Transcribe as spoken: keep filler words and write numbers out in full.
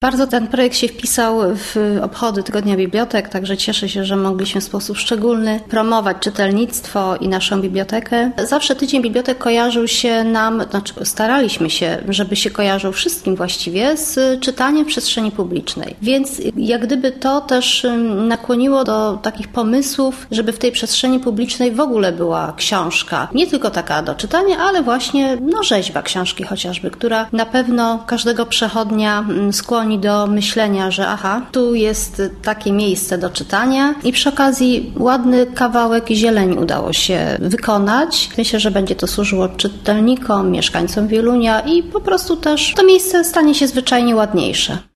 Bardzo ten projekt się wpisał w obchody Tygodnia Bibliotek, także cieszę się, że mogliśmy w sposób szczególny promować czytelnictwo i naszą bibliotekę. Zawsze Tydzień Bibliotek kojarzył się nam, znaczy staraliśmy się, żeby się kojarzył wszystkim właściwie z czytaniem w przestrzeni publicznej. Więc jak gdyby to też nakłoniło do takich pomysłów, żeby w tej przestrzeni publicznej w ogóle była książka. Nie tylko taka do czytania, ale właśnie no, rzeźba książki chociażby, która na pewno każdego przechodnia skłoni do myślenia, że aha, tu jest takie miejsce do czytania i przy okazji ładny kawałek zieleni udało się wykonać. Myślę, że będzie to służyło czytelnikom, mieszkańcom Wielunia i po prostu też to miejsce stanie się zwyczajnie ładniejsze.